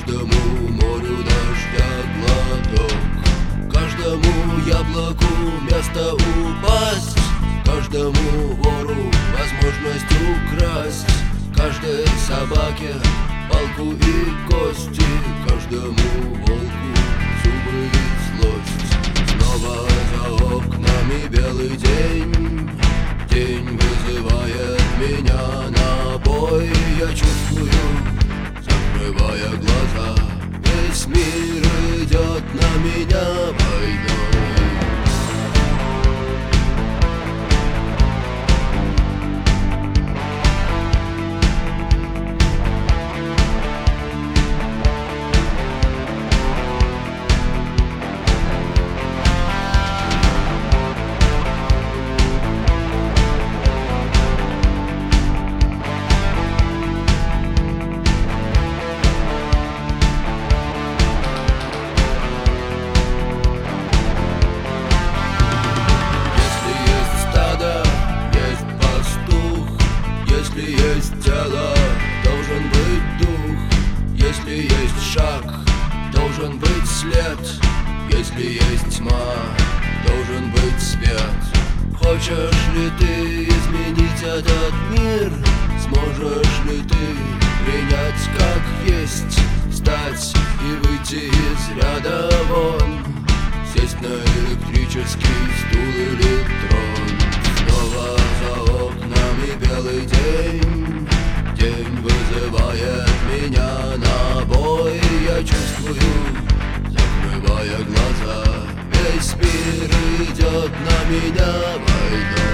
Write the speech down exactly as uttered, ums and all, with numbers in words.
каждому морю дождя глоток, каждому яблоку место упасть, каждому вору возможность украсть, каждой собаке палку и кости, каждому волку зубы и злость. Снова за окнами белый день, день вызывает меня на бой. Я чувствую, закрывая глаза, весь мир идет на меня войной. Если есть тело, должен быть дух. Если есть шаг, должен быть след. Если есть тьма, должен быть свет. Хочешь ли ты изменить этот мир? Сможешь ли ты принять как есть, встать и выйти из ряда вон, сесть на электрический стул или трон? Снова за окнами белый день, день вызывает меня на бой. Я чувствую, закрывая глаза, весь мир идет на меня войной.